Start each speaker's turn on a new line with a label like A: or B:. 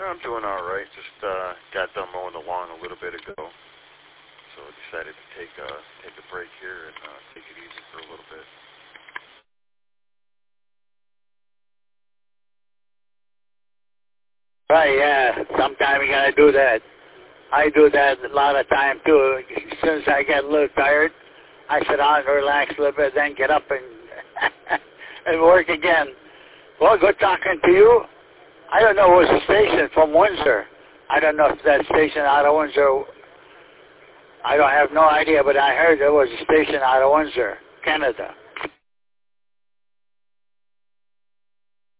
A: I'm doing all right. Just got done mowing the lawn a little bit ago, so I decided to take a break here and take it easy for a little bit.
B: Right, yeah. Sometimes you gotta do that. I do that a lot of time too. As soon as I get a little tired, I sit down and relax a little bit, then get up and and work again. Well, good talking to you. I don't know what's the station from Windsor. I don't know if that station out of Windsor. I don't have no idea, but I heard there was a station out of Windsor, Canada.